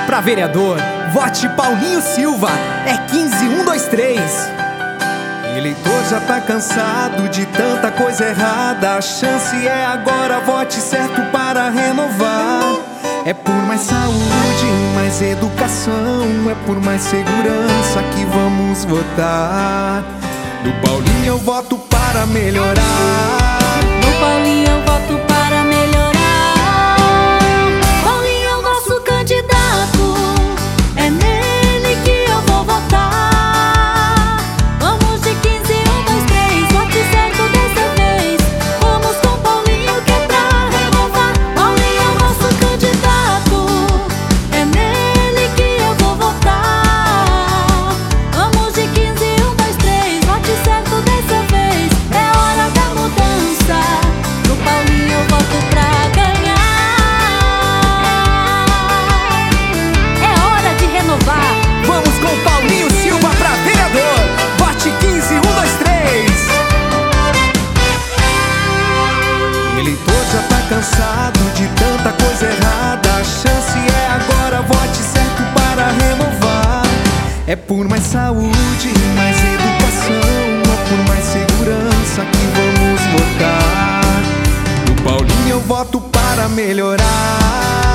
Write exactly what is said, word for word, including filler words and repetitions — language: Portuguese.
pra vereador, vote Paulinho Silva, é quinze um dois três. Eleitor já tá cansado de tanta coisa errada, a chance é agora, vote certo para renovar. É por mais saúde, mais educação, é por mais segurança que vamos votar. No Paulinho eu voto para melhorar. No Paulinho eu voto para melhorar. Paulinho é o nosso candidato, é nele que eu vou votar. Vamos de quinze, um, dois, três, vote certo dessa vez. Vamos com Paulinho que é pra renovar. Paulinho é o nosso candidato, é nele que eu vou votar. Vamos de quinze, um, dois, três, vote certo dessa vez. É hora da mudança, no Paulinho eu voto pra ganhar. É hora de renovar. Vamos com Paulinho Silva pra vereador, vote quinze um dois três. Eleitor já tá cansado de tanta coisa errada, a chance é agora, vote certo para renovar. É por mais saúde, mais educação, é por mais segurança que vamos votar. No Paulinho eu voto para melhorar.